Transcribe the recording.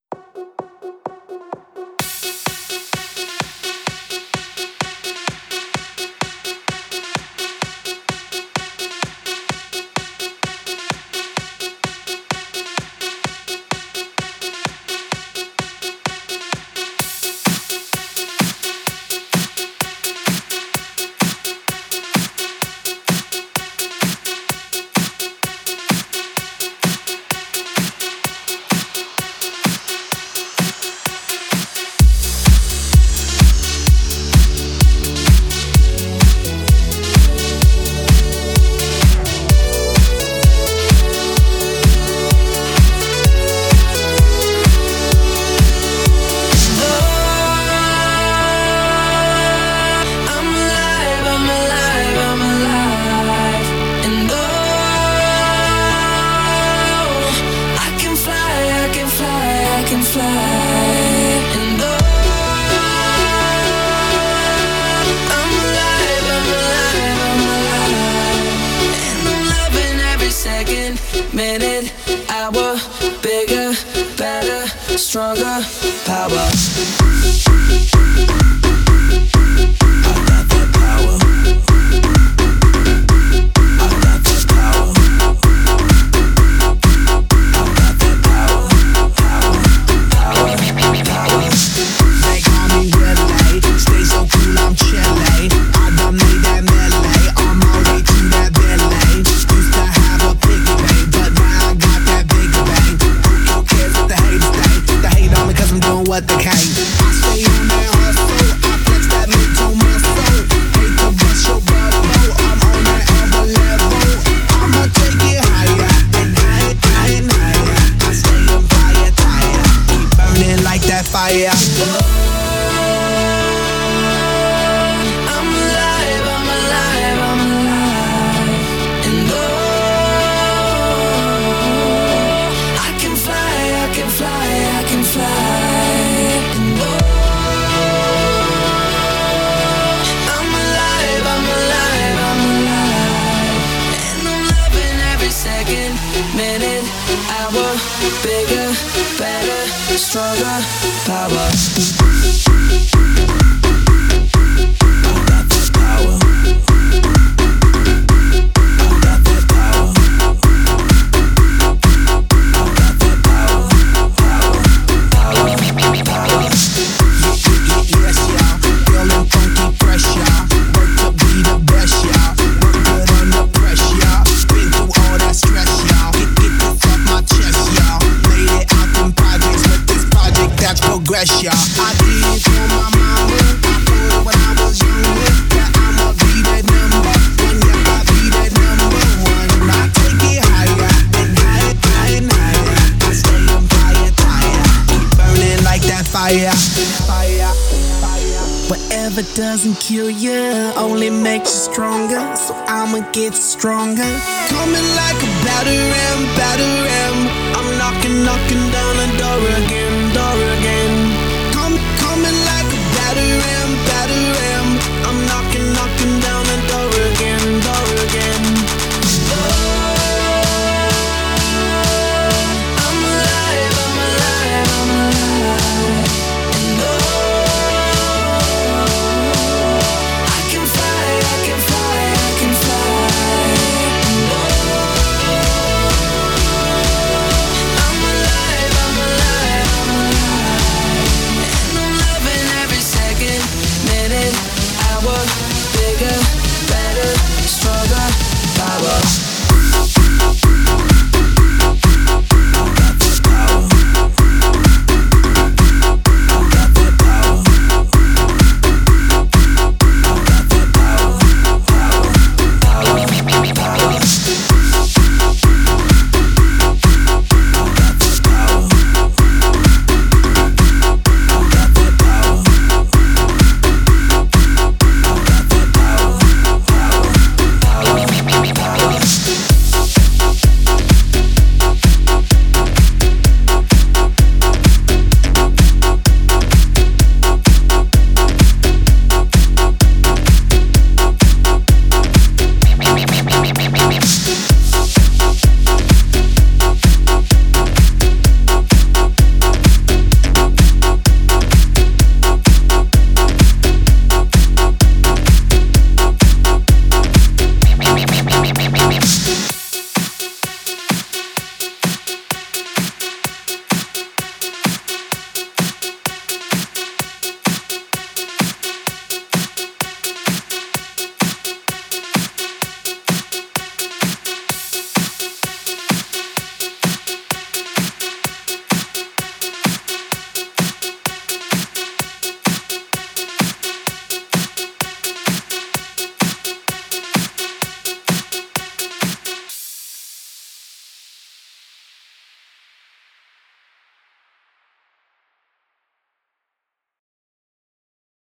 Minute, hour, bigger, better, stronger, power. What the kind? I stay on that hustle, I flex that mental muscle. Hate to bust your bubble, I'm on that other level. I'ma take it higher and higher and higher. I stay on fire, tire, keep burning like that fire. Minute, hour, bigger, better, stronger, power. Y'all. I did it for my mama. I told her when I was younger that I'ma be that number one. Yeah, I be that number one. I take it higher and higher and higher. I stay on fire, tire, keep burning like that fire. Fire, fire. Whatever doesn't kill you only makes you stronger. So I'ma get stronger. Coming like a battering, battering. I'm knocking down the door again.